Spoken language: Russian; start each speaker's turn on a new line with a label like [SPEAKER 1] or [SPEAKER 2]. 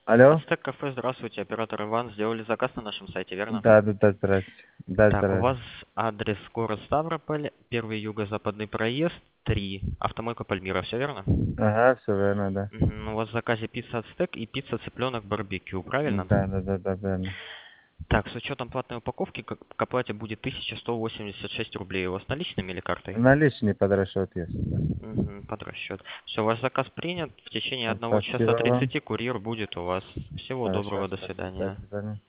[SPEAKER 1] Алло?
[SPEAKER 2] Ацтек кафе, здравствуйте, оператор Иван. Сделали заказ на нашем сайте, верно?
[SPEAKER 1] Да, да, да, здрасте. Да,
[SPEAKER 2] Так, у вас
[SPEAKER 1] здрасте.
[SPEAKER 2] адрес город Ставрополь, первый юго-западный проезд, 3, автомойка Пальмира, все верно?
[SPEAKER 1] Ага, все верно, да.
[SPEAKER 2] У вас в заказе пицца Ацтек и пицца цыпленок барбекю, правильно?
[SPEAKER 1] Да, да, да, да, верно.
[SPEAKER 2] Так, с учетом платной упаковки к оплате будет 1186 рублей. У вас наличными или картой?
[SPEAKER 1] Наличный под расчет есть, да.
[SPEAKER 2] Под расчет. Все, ваш заказ принят. В течение 1 часа
[SPEAKER 1] Спасибо вам.
[SPEAKER 2] 30 курьер будет у вас. Всего
[SPEAKER 1] Хорошо,
[SPEAKER 2] доброго, до
[SPEAKER 1] спасибо. До
[SPEAKER 2] свидания.
[SPEAKER 1] свидания.